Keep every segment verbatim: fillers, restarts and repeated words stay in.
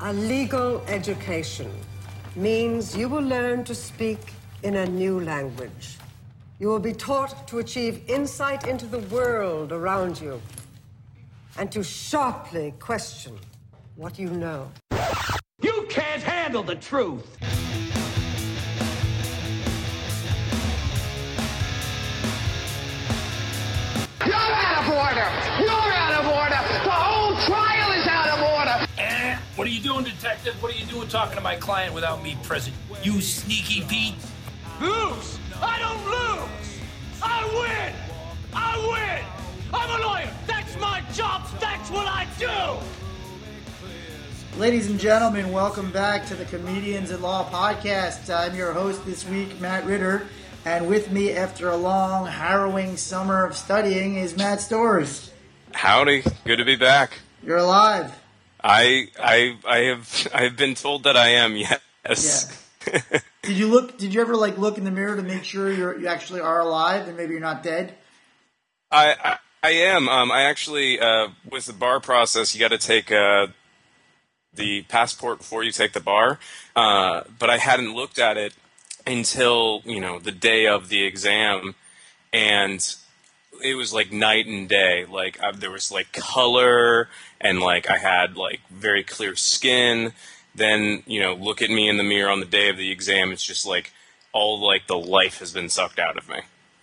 A legal education means you will learn to speak in a new language. You will be taught to achieve insight into the world around you and to sharply question what you know. You can't handle the truth! You're out of order! You're out of order! The whole trial is out of order! Eh, what are you doing, detective? What are you doing talking to my client without me present? You sneaky Pete? Lose! I don't lose! I win! I win! I'm a lawyer! That's my job! That's what I do! Ladies and gentlemen, welcome back to the Comedians in Law podcast. I'm your host this week, Matt Ritter, and with me after a long, harrowing summer of studying is Matt Stores. Howdy, good to be back. You're alive. I I I have I have been told that I am. Yes. Yeah. Did you look? Did you ever like look in the mirror to make sure you're you actually are alive and maybe you're not dead? I I, I am. Um, I actually uh, with the bar process, you got to take uh, the passport before you take the bar. Uh, but I hadn't looked at it until you know the day of the exam, and it was like night and day. Like I, there was like color, and like I had like very clear skin. Then, you know, look at me in the mirror on the day of the exam. It's just like all like the life has been sucked out of me.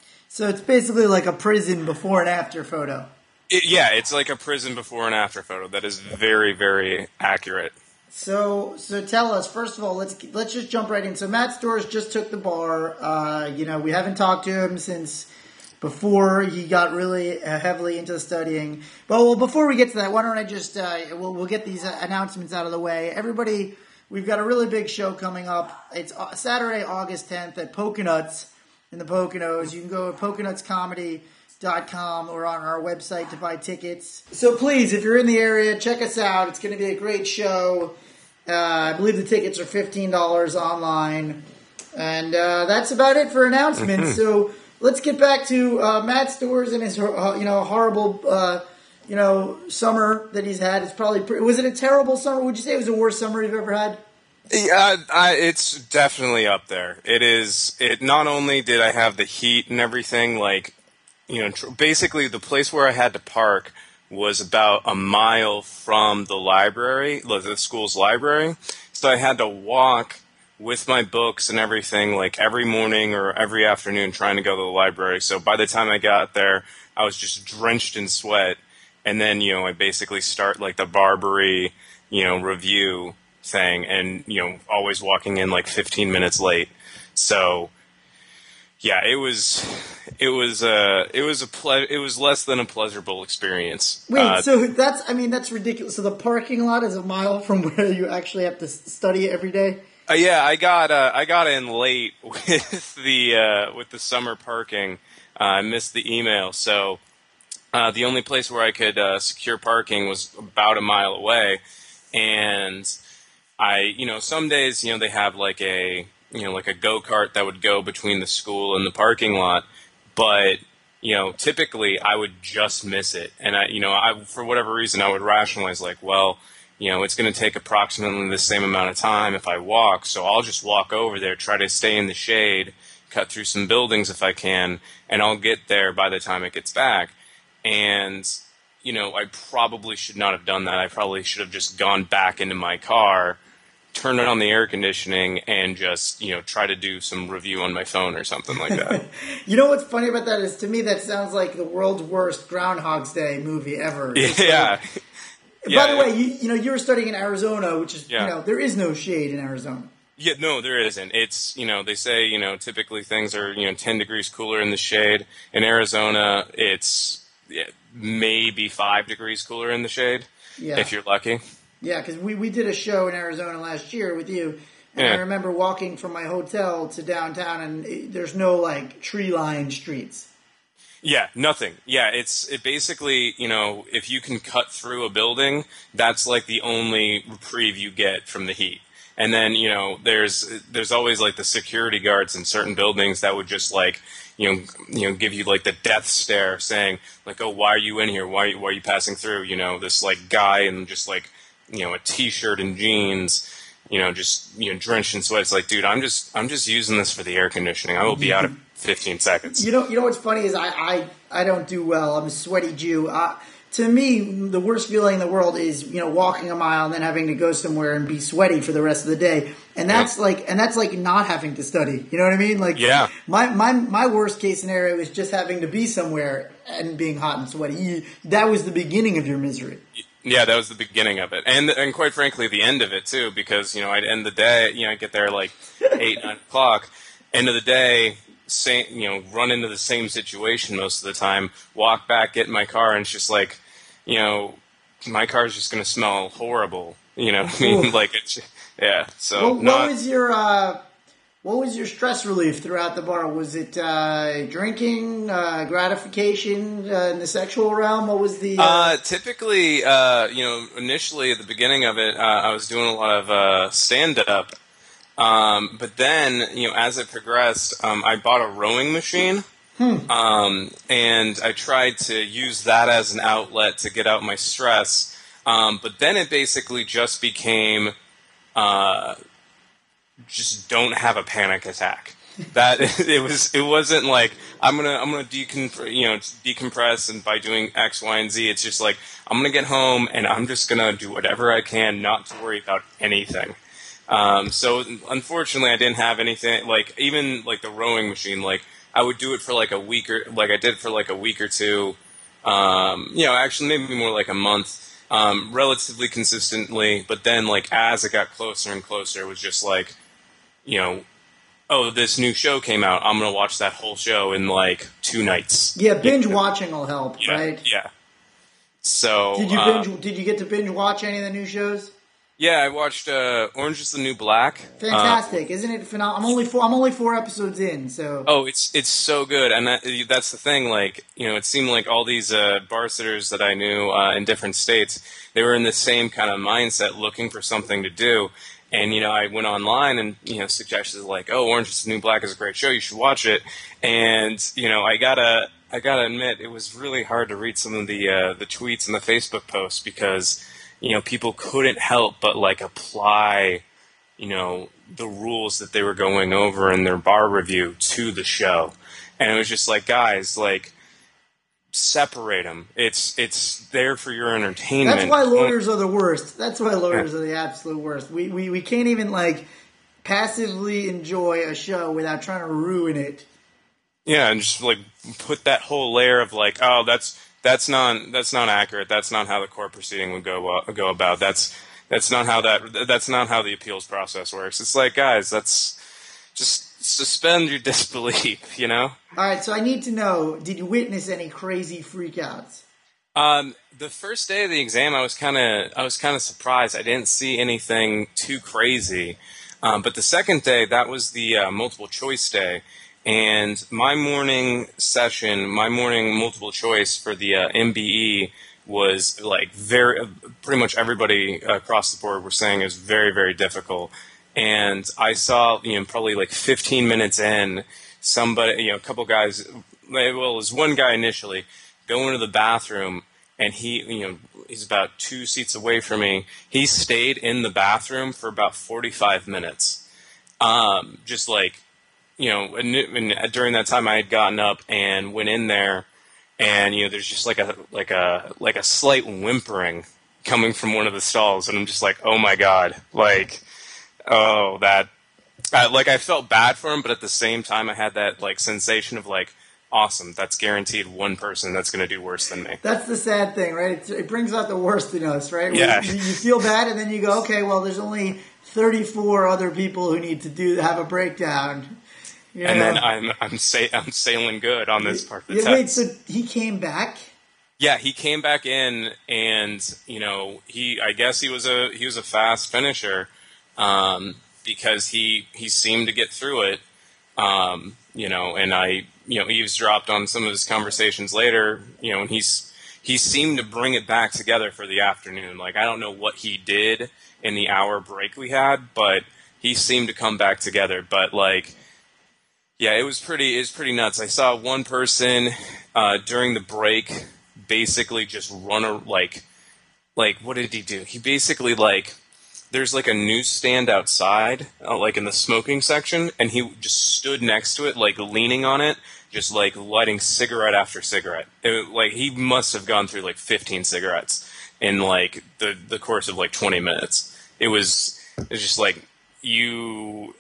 So it's basically like a prison before and after photo. It, yeah, it's like a prison before and after photo. That is very, very accurate. So, so tell us first of all. Let's let's just jump right in. So Matt Stores just took the bar. Uh, you know, we haven't talked to him since before he got really uh, heavily into studying. But well, before we get to that, why don't I just, uh, we'll, we'll get these uh, announcements out of the way. Everybody, we've got a really big show coming up. It's uh, Saturday, August tenth at Poconuts in the Poconos. You can go to poconuts comedy dot com or on our website to buy tickets. So please, if you're in the area, check us out. It's going to be a great show. Uh, I believe the tickets are fifteen dollars online. And uh, that's about it for announcements. So let's get back to uh, Matt Stores and his, uh, you know, horrible, uh, you know, summer that he's had. It's probably pretty, was it a terrible summer? Would you say it was the worst summer you've ever had? Yeah, I, it's definitely up there. It is. It not only did I have the heat and everything, like, you know, tr- basically the place where I had to park was about a mile from the library, the school's library. So I had to walk with my books and everything, like every morning or every afternoon trying to go to the library. So by the time I got there, I was just drenched in sweat. And then, you know, I basically start like the Barbary, you know, review thing and, you know, always walking in like fifteen minutes late. So yeah, it was, it was, uh, it was a ple- it was less than a pleasurable experience. Wait, uh, so that's, I mean, that's ridiculous. So the parking lot is a mile from where you actually have to study every day? Uh, yeah, I got uh, I got in late with the uh, with the summer parking. Uh, I missed the email, so uh, the only place where I could uh, secure parking was about a mile away. And I, you know, some days, you know, they have like a, you know, like a go-kart that would go between the school and the parking lot, but you know, typically I would just miss it, and I, you know, I for whatever reason I would rationalize like, well, you know, it's going to take approximately the same amount of time if I walk, so I'll just walk over there, try to stay in the shade, cut through some buildings if I can, and I'll get there by the time it gets back. And, you know, I probably should not have done that. I probably should have just gone back into my car, turned on the air conditioning, and just, you know, try to do some review on my phone or something like that. You know what's funny about that is, to me, that sounds like the world's worst Groundhog's Day movie ever. Yeah. Like, Yeah, by the way, you, you know, you were studying in Arizona, which is, yeah. you know, there is no shade in Arizona. Yeah, no, there isn't. It's, you know, they say, you know, typically things are, you know, ten degrees cooler in the shade. In Arizona, it's yeah, maybe five degrees cooler in the shade, yeah. if you're lucky. Yeah, because we, we did a show in Arizona last year with you, and yeah. I remember walking from my hotel to downtown, and it, there's no, like, tree-lined streets. Yeah, nothing. Yeah, it's it basically, you know, if you can cut through a building, that's like the only reprieve you get from the heat. And then, you know, there's there's always like the security guards in certain buildings that would just like, you know, you know, give you like the death stare saying like, oh, why are you in here? Why, why are you passing through? You know, this like guy in just like you know, a t-shirt and jeans, you know, just, you know, drenched in sweat. It's like, dude, I'm just, I'm just using this for the air conditioning. I will be out in fifteen seconds. You know, you know what's funny is I, I, I don't do well. I'm a sweaty Jew. Uh, to me, the worst feeling in the world is, you know, walking a mile and then having to go somewhere and be sweaty for the rest of the day. And that's yeah. like, and that's like not having to study. You know what I mean? Like, yeah. my, my, my worst case scenario is just having to be somewhere and being hot and sweaty. You, that was the beginning of your misery. Yeah, that was the beginning of it. And, and quite frankly, the end of it too, because, you know, I'd end the day, you know, I'd get there like eight, nine o'clock, end of the day, same, you know, run into the same situation most of the time, walk back, get in my car, and it's just like, you know, my car's just going to smell horrible. You know what I mean? Like, it's, yeah, so. Well, not, what was your, uh, what was your stress relief throughout the bar? Was it, uh, drinking, uh, gratification, uh, in the sexual realm? What was the, uh... uh typically, uh, you know, initially at the beginning of it, uh, I was doing a lot of, uh, stand-up. Um, but then, you know, as it progressed, um, I bought a rowing machine, hmm. um, and I tried to use that as an outlet to get out my stress. Um, but then it basically just became, uh, just don't have a panic attack. That it was, it wasn't like I'm gonna, I'm gonna decompress, you know, decompress, and by doing X, Y, and Z, it's just like I'm gonna get home and I'm just gonna do whatever I can, not to worry about anything. Um, so unfortunately I didn't have anything, like even like the rowing machine, like I would do it for like a week or like I did for like a week or two, um, you know, actually maybe more like a month, um, relatively consistently. But then like as it got closer and closer, it was just like, you know, oh, this new show came out, I'm going to watch that whole show in like two nights. Yeah. Binge you know? watching will help, yeah, right? Yeah. So, did you binge, um, did you get to binge watch any of the new shows? Yeah, I watched uh, Orange is the New Black. Fantastic, uh, isn't it phenomenal? I'm only four. I'm only four episodes in, so. Oh, it's it's so good, and that, that's the thing. Like, you know, it seemed like all these uh, bar sitters that I knew uh, in different states, they were in the same kind of mindset, looking for something to do. And you know, I went online and you know, suggested like, "Oh, Orange is the New Black is a great show. You should watch it." And you know, I gotta I gotta admit, it was really hard to read some of the uh, the tweets and the Facebook posts because, you know, people couldn't help but like apply, you know, the rules that they were going over in their bar review to the show. And it was just like, guys, like, separate them. It's it's there for your entertainment. That's why lawyers are the worst. That's why lawyers are the absolute worst. We, we, we can't even, like, passively enjoy a show without trying to ruin it. Yeah, and just, like, put that whole layer of, like, oh, that's... That's not that's not accurate. That's not how the court proceeding would go uh, go about. That's that's not how that that's not how the appeals process works. It's like, guys, that's just suspend your disbelief, you know? All right, so I need to know, did you witness any crazy freakouts? Um, the first day of the exam, I was kind of I was kind of surprised. I didn't see anything too crazy. Um, but the second day, that was the uh, multiple choice day. And my morning session, my morning multiple choice for the uh, M B E was like very, pretty much everybody across the board were saying it was very, very difficult. And I saw, you know, probably like fifteen minutes in, somebody, you know, a couple guys, well, it was one guy initially, go into the bathroom, and he, you know, he's about two seats away from me. He stayed in the bathroom for about forty-five minutes. Um, just like, you know, and, and during that time I had gotten up and went in there, and you know, there's just like a like a like a slight whimpering coming from one of the stalls, and I'm just like, oh my god, like, oh that, I, like I felt bad for him, but at the same time I had that like sensation of like, awesome, that's guaranteed one person that's going to do worse than me. That's the sad thing, right? It's, it brings out the worst in us, right? Yeah. You, you feel bad, and then you go, okay, well, there's only thirty-four other people who need to do have a breakdown. You know? And then I'm I'm sa- I'm sailing good on this part of the yeah, test. Wait, so he came back? Yeah, he came back in, and you know, he I guess he was a he was a fast finisher, um, because he he seemed to get through it, um, you know, and I you know eavesdropped on some of his conversations later, you know, and he's he seemed to bring it back together for the afternoon. Like, I don't know what he did in the hour break we had, but he seemed to come back together. But like, yeah, it was pretty it was pretty nuts. I saw one person uh, during the break basically just run a, like like, what did he do? He basically, like, there's, like, a newsstand outside, uh, like, in the smoking section, and he just stood next to it, like, leaning on it, just, like, lighting cigarette after cigarette. It, like, he must have gone through, like, fifteen cigarettes in, like, the, the course of, like, twenty minutes. It was, it was just, like, you...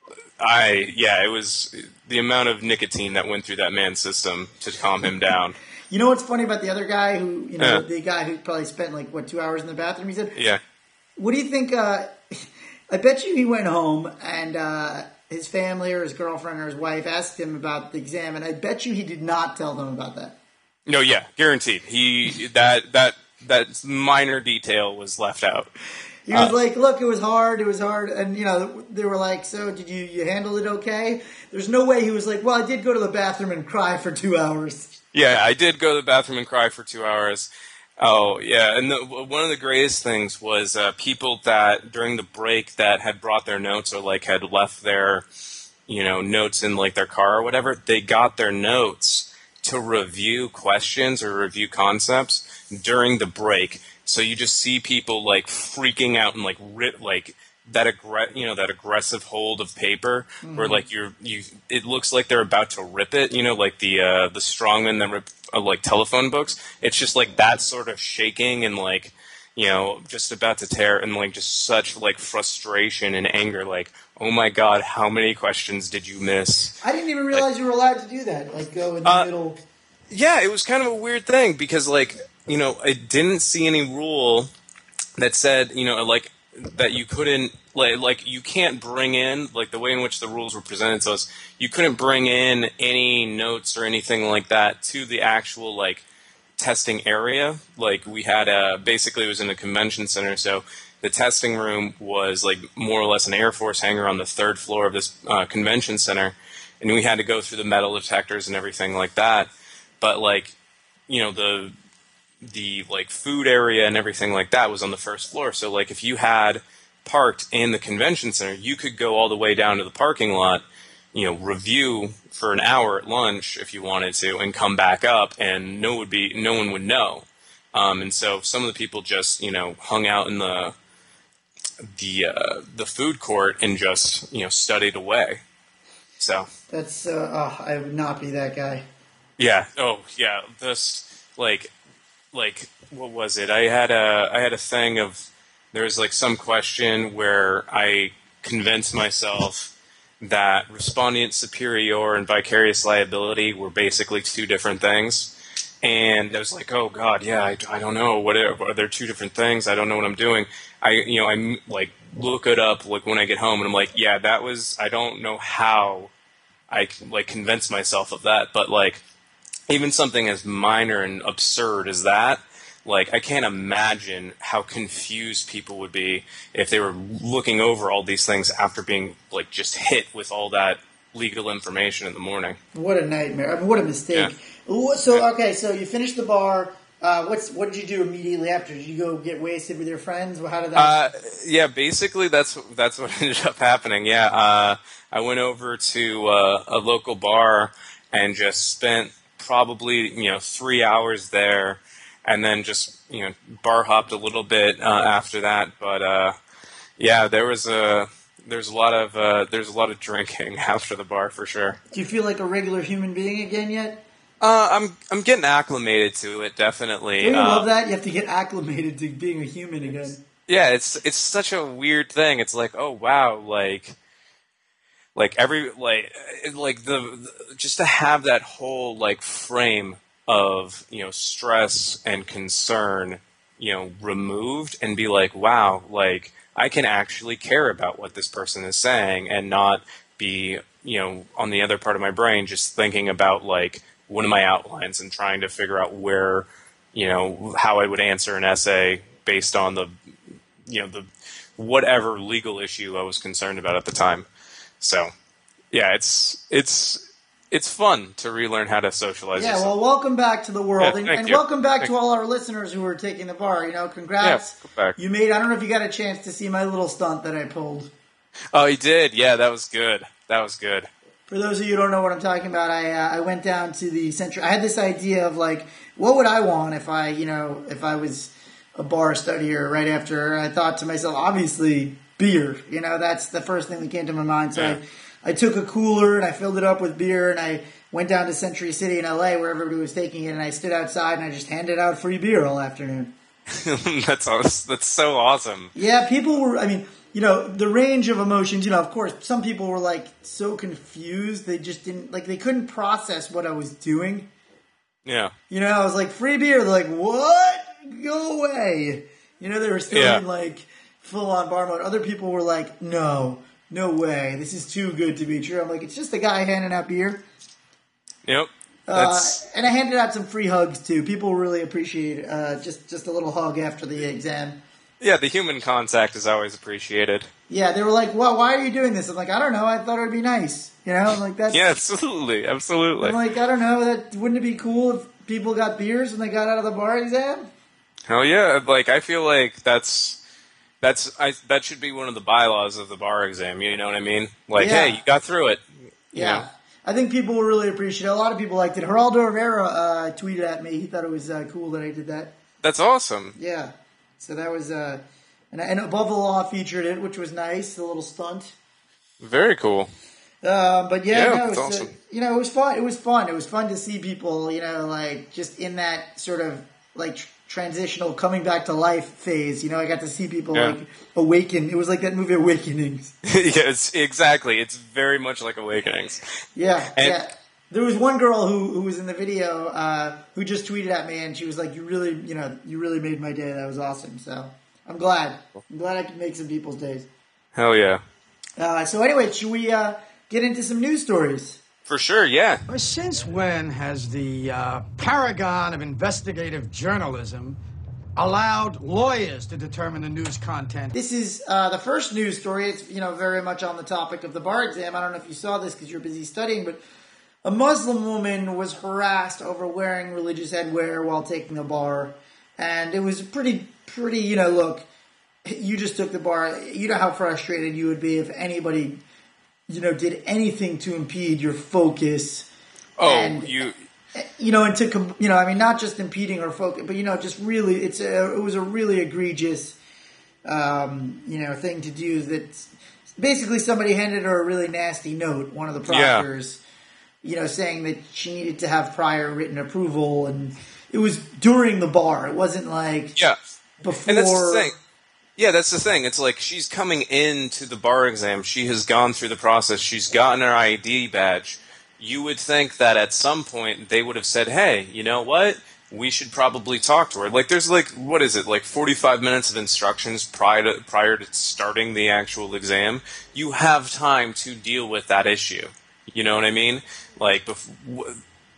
I, yeah, it was the amount of nicotine that went through that man's system to calm him down. You know what's funny about the other guy who, you know, Yeah. the guy who probably spent, like, what, two hours in the bathroom? He said, Yeah. what do you think, uh, I bet you he went home and uh, his family or his girlfriend or his wife asked him about the exam, and I bet you he did not tell them about that. No, yeah, guaranteed. He, that, that, that minor detail was left out. He was Uh, like, look, it was hard, it was hard, and, you know, they were like, so did you, you handle it okay? There's no way he was like, well, I did go to the bathroom and cry for two hours. Yeah, I did go to the bathroom and cry for two hours. Oh, yeah, and the, one of the greatest things was uh, people that, during the break, that had brought their notes or, like, had left their, you know, notes in, like, their car or whatever, they got their notes to review questions or review concepts during the break. So you just see people, like, freaking out and, like, rip, like, that aggr- you know, that aggressive hold of paper mm-hmm. where, like, you're, you, it looks like they're about to rip it, you know, like the, uh, the strongmen that rip, uh, like, telephone books. It's just, like, that sort of shaking and, like, you know, just about to tear and, like, just such, like, frustration and anger, like, oh my God, how many questions did you miss? I didn't even realize like, you were allowed to do that, like, go in the uh, middle. Yeah, it was kind of a weird thing because, like, you know, I didn't see any rule that said, you know, like, that you couldn't, like, like, you can't bring in, like, the way in which the rules were presented to us, you couldn't bring in any notes or anything like that to the actual, like, testing area. Like, we had a, basically it was in a convention center, so the testing room was, like, more or less an Air Force hangar on the third floor of this uh, convention center, and we had to go through the metal detectors and everything like that. But, like, you know, the the like food area and everything like that was on the first floor. So, like, if you had parked in the convention center, you could go all the way down to the parking lot, you know, review for an hour at lunch if you wanted to, and come back up, and no would be no one would know. Um, and so some of the people just, you know, hung out in the the uh, the food court and just, you know, studied away. So that's uh, oh, I would not be that guy. Yeah. Oh, yeah. This, like, like, what was it? I had a, I had a thing of, there was, like, some question where I convinced myself that respondeat superior and vicarious liability were basically two different things. And I was like, oh, God, yeah, I, I don't know. What are, are there two different things? I don't know what I'm doing. I, you know, I, like, look it up, like, when I get home, and I'm like, yeah, that was, I don't know how I, like, convinced myself of that, but, like, even something as minor and absurd as that, like, I can't imagine how confused people would be if they were looking over all these things after being, like, just hit with all that legal information in the morning. What a nightmare. I mean, what a mistake. Yeah. So, okay, so you finished the bar. Uh, what's What did you do immediately after? Did you go get wasted with your friends? How did that uh, Yeah, basically that's, that's what ended up happening, yeah. Uh, I went over to uh, a local bar and just spent probably, you know, three hours there, and then just, you know, bar hopped a little bit uh, after that. But uh, yeah, there was a there's a lot of uh, there's a lot of drinking after the bar for sure. Do you feel like a regular human being again yet? Uh, I'm I'm getting acclimated to it, definitely. Don't you uh, love that? You have to get acclimated to being a human again. Yeah, it's it's such a weird thing. It's like, oh wow, like. Like every like like the, the just to have that whole like frame of, you know, stress and concern, you know, removed, and be like, wow, like I can actually care about what this person is saying and not be, you know, on the other part of my brain just thinking about like one of my outlines and trying to figure out where, you know, how I would answer an essay based on the, you know, the whatever legal issue I was concerned about at the time. So, yeah, it's it's it's fun to relearn how to socialize. Yeah, yourself. well, welcome back to the world, Yeah, and, thank and you. welcome back Thank to all our listeners who are taking the bar. You know, congrats. Yeah, go back. You made. I don't know if you got a chance to see my little stunt that I pulled. Oh, he did. Yeah, that was good. That was good. For those of you who don't know what I'm talking about, I uh, I went down to the central. I had this idea of like, what would I want if I, you know, if I was a bar studier right after. I thought to myself, obviously beer. You know, that's the first thing that came to my mind. So Yeah. I, I took a cooler and I filled it up with beer and I went down to Century City in L A where everybody was taking it, and I stood outside and I just handed out free beer all afternoon. that's awesome. That's so awesome. Yeah, people were, I mean, you know, the range of emotions, you know, of course, some people were like so confused. They just didn't, like, they couldn't process what I was doing. Yeah. You know, I was like, free beer. They're like, what? Go away. You know, they were still Yeah. in like full on bar mode. Other people were like, no, no way. This is too good to be true. I'm like, it's just a guy handing out beer. Yep. Uh, That's and I handed out some free hugs too. People really appreciate uh, just just a little hug after the exam. yeah. The human contact is always appreciated. Yeah, they were like, "Well, why are you doing this?" I'm like, "I don't know. I thought it would be nice." You know, I'm like that's. Yeah, absolutely, absolutely. I'm like, I don't know. That wouldn't it be cool if people got beers when they got out of the bar exam? Hell yeah! Like I feel like that's that's I that should be one of the bylaws of the bar exam. You know what I mean? Like, Yeah. hey, you got through it. You Yeah. know? I think people will really appreciate it. A lot of people liked it. Geraldo Rivera uh, tweeted at me. He thought it was uh, cool that I did that. That's awesome. Yeah. So that was, uh, and, and Above the Law featured it, which was nice, a little stunt. Very cool. Uh, but yeah, Yeah, no, that's it's, uh, awesome. you know, it was fun. It was fun. It was fun to see people, you know, like just in that sort of like tr- transitional coming back to life phase. You know, I got to see people Yeah. like awaken. It was like that movie Awakenings. yes, exactly. It's very much like Awakenings. Yeah, And- yeah. There was one girl who, who was in the video uh, who just tweeted at me, and she was like, "You really, you know, you really made my day. That was awesome." So I'm glad. I'm glad I could make some people's days. Hell yeah. Uh, so anyway, should we uh, get into some news stories? For sure, yeah. Since when has the uh, paragon of investigative journalism allowed lawyers to determine the news content? This is uh, the first news story. It's you know very much on the topic of the bar exam. I don't know if you saw this because you're busy studying, but a Muslim woman was harassed over wearing religious headwear while taking the bar, and it was pretty, pretty. You know, look, you just took the bar. You know how frustrated you would be if anybody, you know, did anything to impede your focus. Oh, And- you. You know, and to com- you know, I mean, not just impeding her focus, but you know, just really, it's a, it was a really egregious, um, you know, thing to do. That basically somebody handed her a really nasty note. One of the Yeah. proctors, you know, saying that she needed to have prior written approval, and it was during the bar. It wasn't like Yeah. before. And that's the thing. Yeah, that's the thing. It's like she's coming into the bar exam. She has gone through the process. She's gotten her I D badge. You would think that at some point they would have said, hey, you know what? We should probably talk to her. Like, there's like, what is it, like forty-five minutes of instructions prior to, prior to starting the actual exam. You have time to deal with that issue. You know what I mean? Like, bef-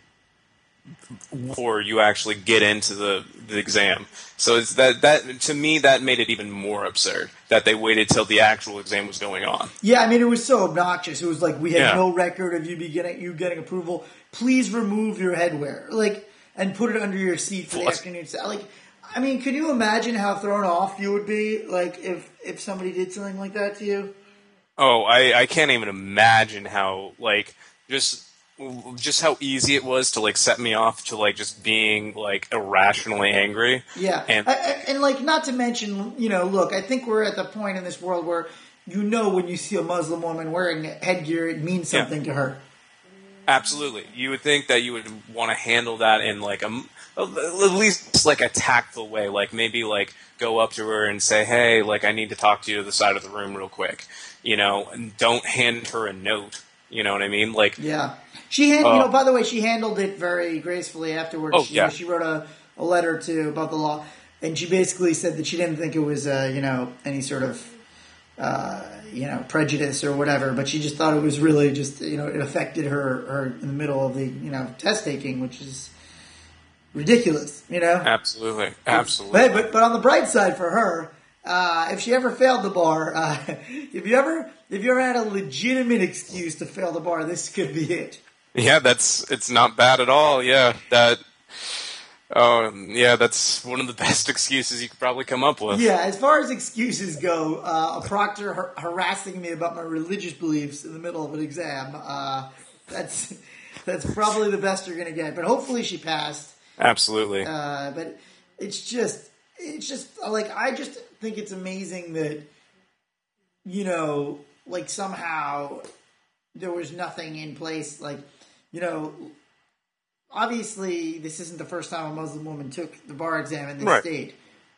before you actually get into the, the exam. So it's that, that, to me, that made it even more absurd that they waited till the actual exam was going on. Yeah, I mean, it was so obnoxious. It was like, we had Yeah. no record of you be getting you getting approval. Please remove your headwear, like, and put it under your seat for the What? afternoon. Like, I mean, could you imagine how thrown off you would be, like, if if somebody did something like that to you? Oh, I, I can't even imagine how, like, just just how easy it was to, like, set me off to, like, just being, like, irrationally angry. Yeah, And I, I, and like, not to mention, you know, look, I think we're at the point in this world where you know when you see a Muslim woman wearing headgear, it means Yeah. something to her. absolutely. You would think that you would want to handle that in, like, a, at least, like, a tactful way. Like, maybe, like, go up to her and say, hey, like, I need to talk to you to the side of the room real quick. You know, and don't hand her a note. You know what I mean? Like, Yeah. She, hand, you Uh, know, by the way, she handled it very gracefully afterwards. Oh, she, yeah. she wrote a, a letter to Above the Law, and she basically said that she didn't think it was, uh, you know, any sort of, uh, you know, prejudice or whatever, but she just thought it was really just, you know, it affected her, her in the middle of the, you know, test taking, which is ridiculous, you know? absolutely. Absolutely. But, but, but on the bright side for her, uh, if she ever failed the bar, uh, if you ever if you ever had a legitimate excuse to fail the bar, this could be it. Yeah, that's it's not bad at all. Yeah, that. Oh, yeah, that's one of the best excuses you could probably come up with. Yeah, as far as excuses go, uh, a proctor har- harassing me about my religious beliefs in the middle of an exam, uh, that's that's probably the best you're going to get. But hopefully she passed. Absolutely. Uh, but it's just, it's just like I just think it's amazing that you know, like somehow there was nothing in place. Like, you know, obviously this isn't the first time a Muslim woman took the bar exam in this Right. state.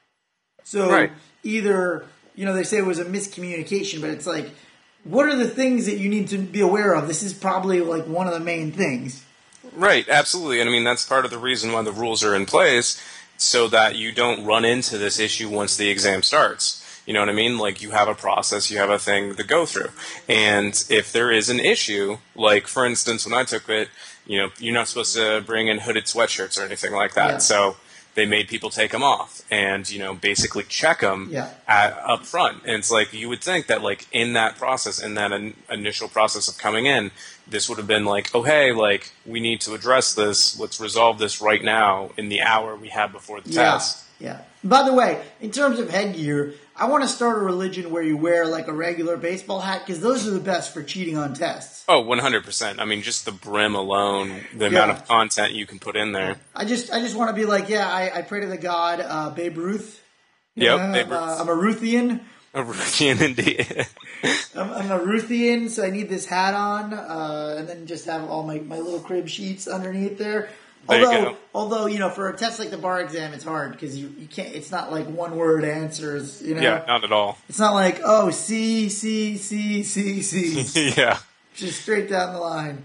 So Right. either, you know, they say it was a miscommunication, but it's like, what are the things that you need to be aware of? This is probably like one of the main things. Right, absolutely. And I mean, that's part of the reason why the rules are in place, so that you don't run into this issue once the exam starts. You know what I mean? Like, you have a process, you have a thing to go through. And if there is an issue, like, for instance, when I took it, you know, you're not supposed to bring in hooded sweatshirts or anything like that. Yeah. So they made people take them off and, you know, basically check them Yeah. at, up front. And it's like, you would think that, like, in that process, in that in, initial process of coming in, this would have been like, oh, hey, like, we need to address this. Let's resolve this right now in the hour we have before the Yeah, test. yeah. By the way, in terms of headgear, I want to start a religion where you wear like a regular baseball hat because those are the best for cheating on tests. Oh, one hundred percent. I mean, just the brim alone, the Yeah. amount of content you can put in there. I just, I just want to be like, yeah, I, I pray to the God, uh, Babe Ruth. You Yep, know, Babe I'm, uh, Ruth. I'm a Ruthian. A Ruthian indeed. I'm, I'm a Ruthian, so I need this hat on, uh, and then just have all my, my little crib sheets underneath there. There you Although, go. although you know, for a test like the bar exam, it's hard because you, you can't. It's not like one word answers. You know, Yeah, not at all. it's not like oh C C C C C, Yeah. just straight down the line.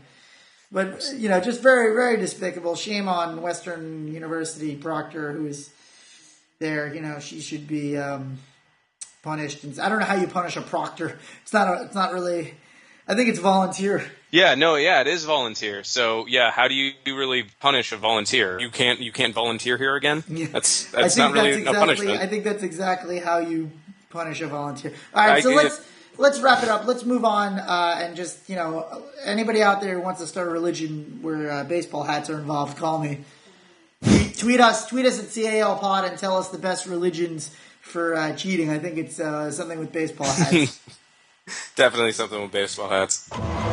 But you know, just very very despicable. Shame on Western University Proctor, who is there. You know, she should be um, punished. And I don't know how you punish a proctor. It's not. A, it's not really. I think it's volunteer. Yeah, no, yeah, it is volunteer. So, yeah, how do you really punish a volunteer? You can't you can't volunteer here again? Yeah. That's I that's think not really that's a exactly, punishment. I think that's exactly how you punish a volunteer. All right, I so get let's it. let's wrap it up. Let's move on uh, and just you know anybody out there who wants to start a religion where uh, baseball hats are involved, call me. Tweet, tweet us, tweet us at C A L Pod and tell us the best religions for uh, cheating. I think it's uh, something with baseball hats. Definitely something with baseball hats.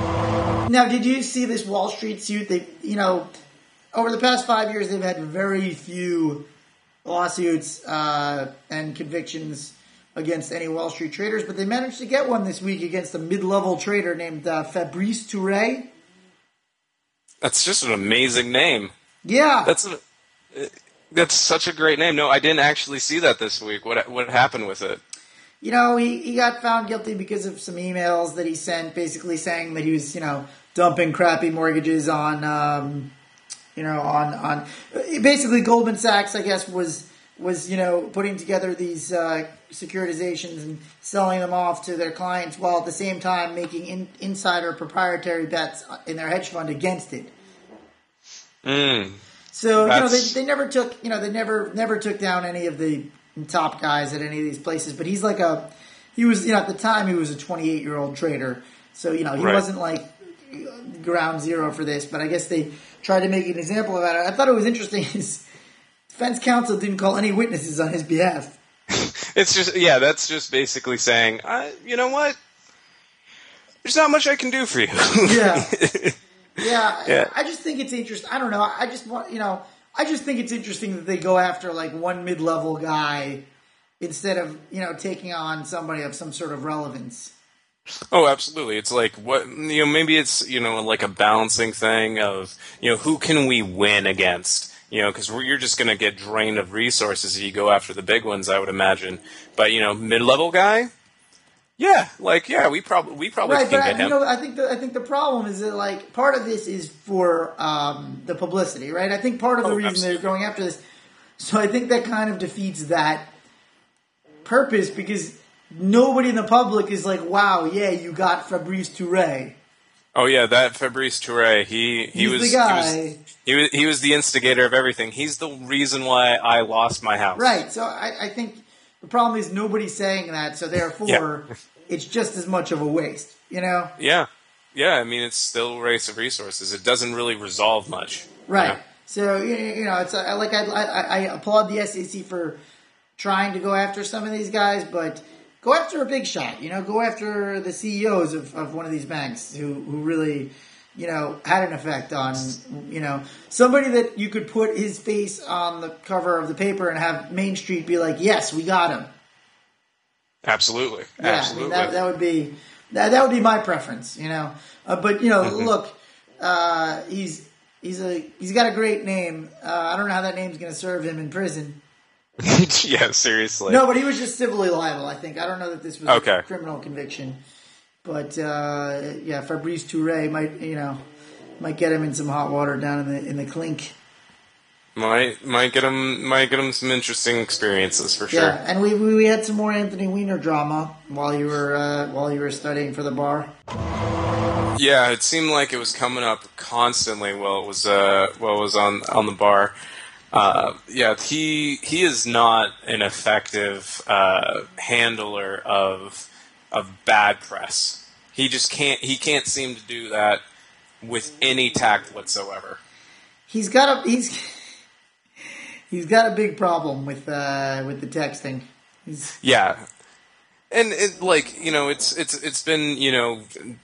Now, did you see this Wall Street suit? They, you know, over the past five years, they've had very few lawsuits uh, and convictions against any Wall Street traders, but they managed to get one this week against a mid-level trader named uh, Fabrice Touré. That's just an amazing name. Yeah, That's a, that's such a great name. No, I didn't actually see that this week. What what happened with it? you know, he, he got found guilty because of some emails that he sent, basically saying that he was, you know, dumping crappy mortgages on, um, you know, on on basically Goldman Sachs, I guess, was was you know putting together these uh, securitizations and selling them off to their clients while at the same time making in, insider proprietary bets in their hedge fund against it. Mm. So you know they, That's- they never took you know they never never took down any of the top guys at any of these places, but he's like a he was you know at the time he was a twenty-eight year old trader, so you know he Right. wasn't like ground zero for this, but I guess they tried to make an example of it. I thought it was interesting. His defense counsel didn't call any witnesses on his behalf. It's just, yeah, that's just basically saying, I, you know what? There's not much I can do for you. Yeah. Yeah, Yeah. I just think it's interesting. I don't know. I just want, you know, I just think it's interesting that they go after like one mid-level guy instead of, you know, taking on somebody of some sort of relevance. Oh, absolutely. It's like, what, you know, maybe it's, you know, like a balancing thing of, you know, who can we win against? You know, because you're just going to get drained of resources if you go after the big ones, I would imagine. But, you know, mid-level guy? Yeah, like, yeah, we probably we probably Right, can but I, get you him. know, I think the I think the problem is that like part of this is for um, the publicity, right? I think part of the Oh, reason absolutely. they're going after this, so I think that kind of defeats that purpose because nobody in the public is like, "Wow, yeah, you got Fabrice Touré." Oh yeah, that Fabrice Touré, he he He's was, the he guy. was he was he was the instigator of everything. He's the reason why I lost my house. Right. So I, I think the problem is nobody's saying that, so therefore Yeah. it's just as much of a waste, you know? Yeah, yeah. I mean, it's still a waste of resources. It doesn't really resolve much. you Right. know? So you you know, it's uh, like I, I I applaud the S E C for trying to go after some of these guys, but go after a big shot. You know, go after the C E Os of, of one of these banks who who really you know, had an effect on, you know, somebody that you could put his face on the cover of the paper and have Main Street be like, yes, we got him. Absolutely. Yeah, Absolutely. I mean, that, that would be that, that would be my preference, you know. Uh, but you know, Mm-hmm. look, uh, he's he's a he's got a great name. Uh, I don't know how that name's going to serve him in prison. Yeah, seriously. No, but he was just civilly liable, I think. I don't know that this was Okay. a criminal conviction. But uh, yeah, Fabrice Touré might, you know, might get him in some hot water down in the in the clink. Might might get him might get him some interesting experiences for sure. Yeah, and we we had some more Anthony Weiner drama while you were uh, while you were studying for the bar. Yeah, it seemed like it was coming up constantly while it was uh while it was on on the bar. Uh, yeah, he he is not an effective uh, handler of of bad press. He just can't he can't seem to do that with any tact whatsoever. He's got a he's he's got a big problem with uh, with the texting. He's, Yeah, and it, like you know, it's it's it's been you know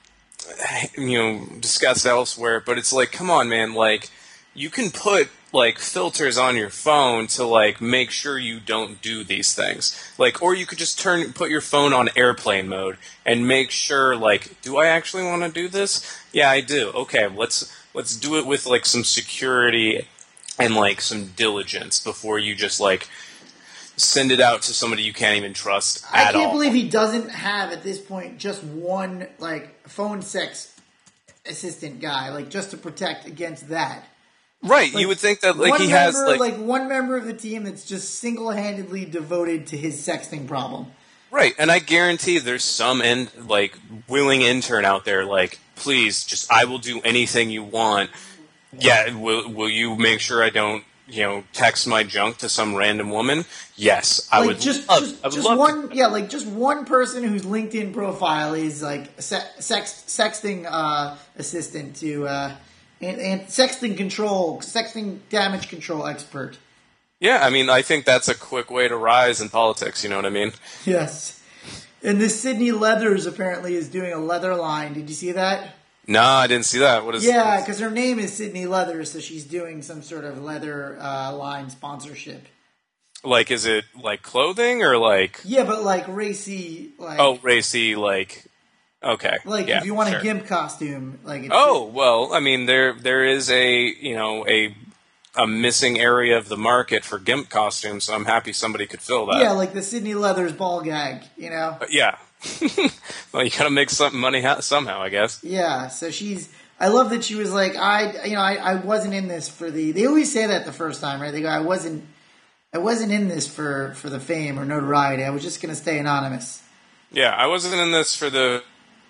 you know discussed elsewhere, but it's like, come on, man, like you can put like filters on your phone to like make sure you don't do these things, like, or you could just turn put your phone on airplane mode and make sure, like, do I actually want to do this? Yeah, I do. Okay, let's let's do it with like some security and like some diligence before you just like send it out to somebody you can't even trust I at can't all. believe he doesn't have at this point just one like phone sex assistant guy, like just to protect against that. Right, Like, you would think that like one he has member, like, one member of the team that's just single-handedly devoted to his sexting problem. right, and I guarantee there's some in, like willing intern out there like, please, just I will do anything you want. Yeah, will will you make sure I don't, you know, text my junk to some random woman? Yes, I Like would. just, love, just, I would just love one, to. yeah, like just one person whose LinkedIn profile is like se- sex, sexting uh, assistant to uh, and, and sexting control, sexting damage control expert. Yeah, I mean, I think that's a quick way to rise in politics. You know what I mean? Yes, and this Sydney Leathers apparently is doing a leather line. Did you see that? No, I didn't see that. What is? Yeah, because her name is Sydney Leathers, so she's doing some sort of leather uh, line sponsorship. Like, is it like clothing or like? Yeah, but like racy, like Oh, racy, like. Okay. like yeah, if you want sure. a gimp costume, like it's, Oh well, I mean there there is a you know a a missing area of the market for gimp costumes, so I'm happy somebody could fill that. yeah, like the Sydney Leathers ball gag, you know. But yeah. Well, you gotta make some money ha- somehow, I guess. Yeah, so she's. I love that she was like, I, you know, I, I wasn't in this for the. They always say that the first time, right? They go, I wasn't, I wasn't in this for for the fame or notoriety. I was just gonna stay anonymous. Yeah, I wasn't in this for the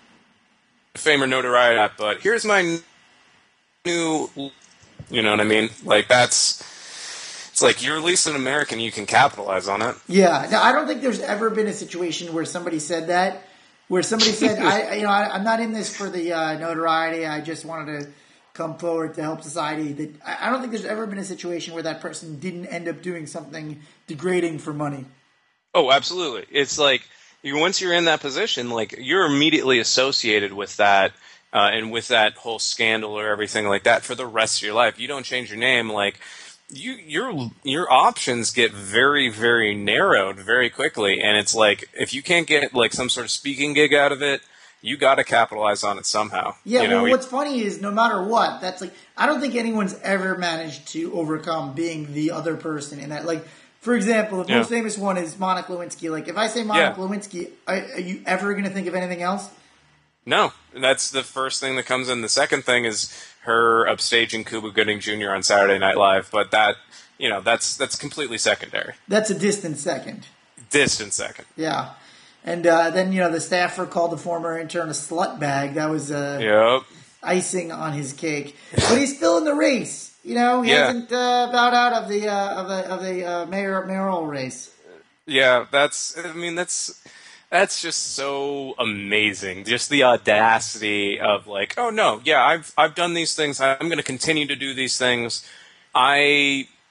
fame or notoriety, but here's my n- new. You know what I mean? Like that's. It's like you're at least an American, you can capitalize on it. Yeah, no, I don't think there's ever been a situation where somebody said that, where somebody said, I, you know, I, I'm not in this for the uh, notoriety. I just wanted to come forward to help society. That I, I don't think there's ever been a situation where that person didn't end up doing something degrading for money. Oh, absolutely. It's like you once you're in that position, like you're immediately associated with that uh, and with that whole scandal or everything like that for the rest of your life. You don't change your name, like you your your options get very very narrowed very quickly, and it's like if you can't get like some sort of speaking gig out of it, you got to capitalize on it somehow. Yeah, you know? well, what's funny is no matter what, that's like I don't think anyone's ever managed to overcome being the other person in that. Like, for example, the Yeah. most famous one is Monica Lewinsky. Like, if I say Monica Yeah. Lewinsky, are, are you ever going to think of anything else? No, that's the first thing that comes in. The second thing is her upstaging Cuba Gooding Junior on Saturday Night Live, but that, you know, that's that's completely secondary. That's a distant second. Distant second. Yeah. And uh, then, you know, the staffer called the former intern a slut bag. That was uh, Yep. icing on his cake. But he's still in the race. You know, he Yeah. hasn't uh, bowed out of the uh, of the, of the uh, mayor mayoral race. Yeah, that's. I mean, that's that's just so amazing. Just the audacity of like, oh no, yeah, I've I've done these things. I'm going to continue to do these things. I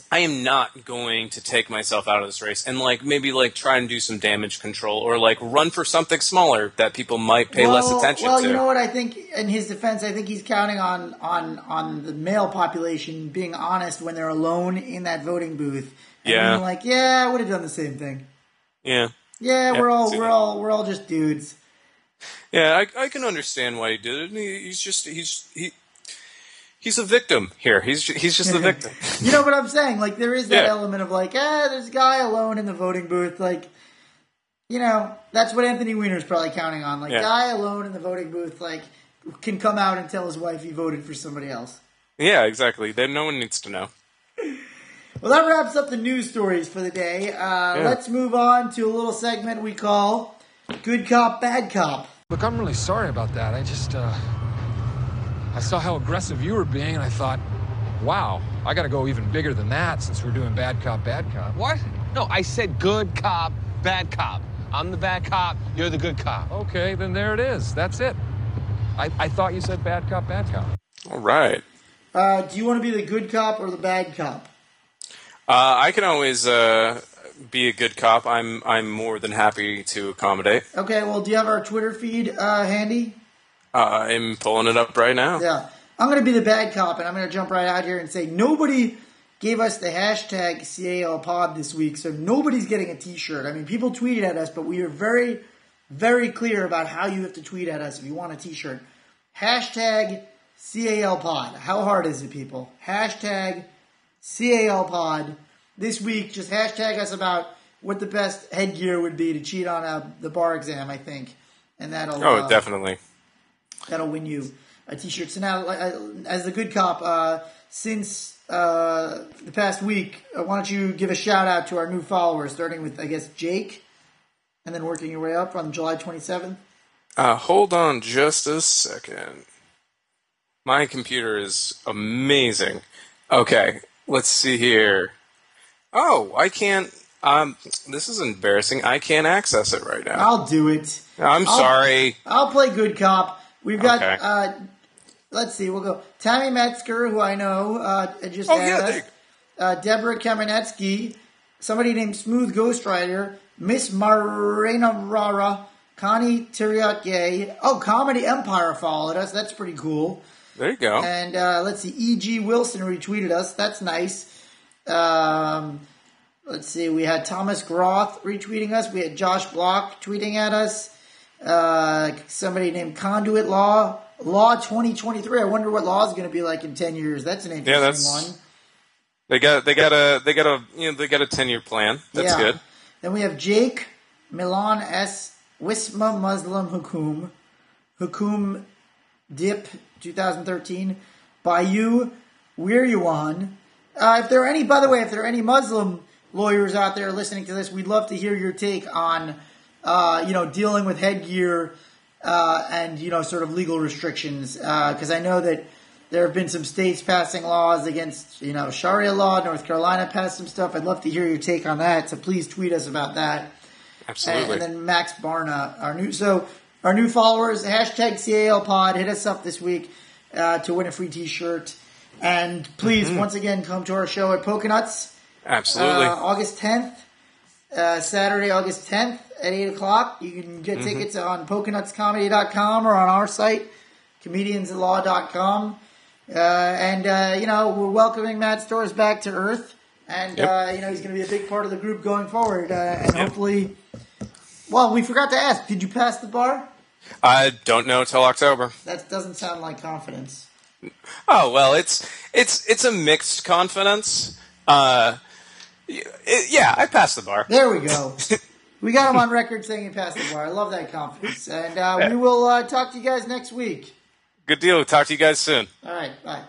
I am not going to take myself out of this race and like maybe like try and do some damage control or like run for something smaller that people might pay well, less attention well, to. Well, you know what I think in his defense, I think he's counting on, on, on the male population being honest when they're alone in that voting booth. And yeah. being like, yeah, I would have done the same thing. Yeah. Yeah, yeah we're all we're that. all we're all just dudes. Yeah, I I can understand why he did it. He, he's just he's he He's a victim here. He's he's just a victim. You know what I'm saying? Like, there is that yeah. element of like, ah, there's a guy alone in the voting booth. Like, you know, that's what Anthony Weiner's probably counting on. Like, yeah. guy alone in the voting booth, like, can come out and tell his wife he voted for somebody else. Yeah, exactly. Then no one needs to know. Well, that wraps up the news stories for the day. Uh, yeah. Let's move on to a little segment we call Good Cop, Bad Cop. Look, I'm really sorry about that. I just, uh... I saw how aggressive you were being, and I thought, wow, I gotta go even bigger than that since we're doing bad cop, bad cop. What? No, I said good cop, bad cop. I'm the bad cop, you're the good cop. Okay, then there it is. That's it. I, I thought you said bad cop, bad cop. All right. Uh, do you want to be the good cop or the bad cop? Uh, I can always uh, be a good cop. I'm I'm more than happy to accommodate. Okay, well, do you have our Twitter feed uh, handy? Uh, I'm pulling it up right now. Yeah. I'm going to be the bad cop, and I'm going to jump right out here and say nobody gave us the hashtag C A L pod this week, so nobody's getting a t-shirt. I mean, people tweeted at us, but we are very, very clear about how you have to tweet at us if you want a t-shirt. Hashtag C A L pod. How hard is it, people? Hashtag C A L pod. This week, just hashtag us about what the best headgear would be to cheat on a, the bar exam, I think. And that'll... Oh, uh, definitely. That'll win you a t-shirt. So now, as the good cop, uh, since uh, the past week, uh, why don't you give a shout-out to our new followers, starting with, I guess, Jake, and then working your way up on July twenty-seventh? Uh, hold on just a second. My computer is amazing. Okay, let's see here. Oh, I can't... Um, this is embarrassing. I can't access it right now. I'll do it. I'm I'll, sorry. I'll play good cop. We've got, okay. uh, let's see, we'll go. Tammy Metzger, who I know, uh, just oh, added yeah, us. Uh, Deborah Kamenetsky, somebody named Smooth Ghostwriter, Miss Marina Rara, Connie Tiriot-Gay. Oh, Comedy Empire followed us. That's pretty cool. There you go. And uh, let's see, E G Wilson retweeted us. That's nice. Um, let's see, we had Thomas Groth retweeting us. We had Josh Block tweeting at us. Uh, somebody named Conduit Law, Law twenty twenty-three. I wonder what law is going to be like in ten years. That's an interesting yeah, that's, one. They got, they got a, they got a, you know, they got a ten-year plan. That's yeah. good. Then we have Jake Milan S. Wisma Muslim Hukum, Hukum Dip twenty thirteen, Bayou Wiryuan. Uh, if there are any, by the way, if there are any Muslim lawyers out there listening to this, we'd love to hear your take on. Uh, you know, dealing with headgear uh, and, you know, sort of legal restrictions. Because uh, I know that there have been some states passing laws against, you know, Sharia law. North Carolina passed some stuff. I'd love to hear your take on that. So please tweet us about that. Absolutely. And, and then Max Barna, our new so our new followers, hashtag C A L pod, hit us up this week uh, to win a free t-shirt. And please, mm-hmm. once again, come to our show at Poconuts. Absolutely. Uh, August tenth. Uh, Saturday, August tenth at eight o'clock. You can get mm-hmm. tickets on poconuts comedy dot com or on our site, comedians law dot com. Uh, and, uh, you know, we're welcoming Matt Stores back to Earth. And, yep. uh, you know, he's going to be a big part of the group going forward. Uh, and yep. hopefully, well, we forgot to ask, did you pass the bar? I don't know till October. That doesn't sound like confidence. Oh, well, it's, it's, it's a mixed confidence. Uh, It, yeah, I passed the bar. There we go. We got him on record saying he passed the bar. I love that confidence. And uh, we will uh, talk to you guys next week. Good deal. Talk to you guys soon. All right. Bye.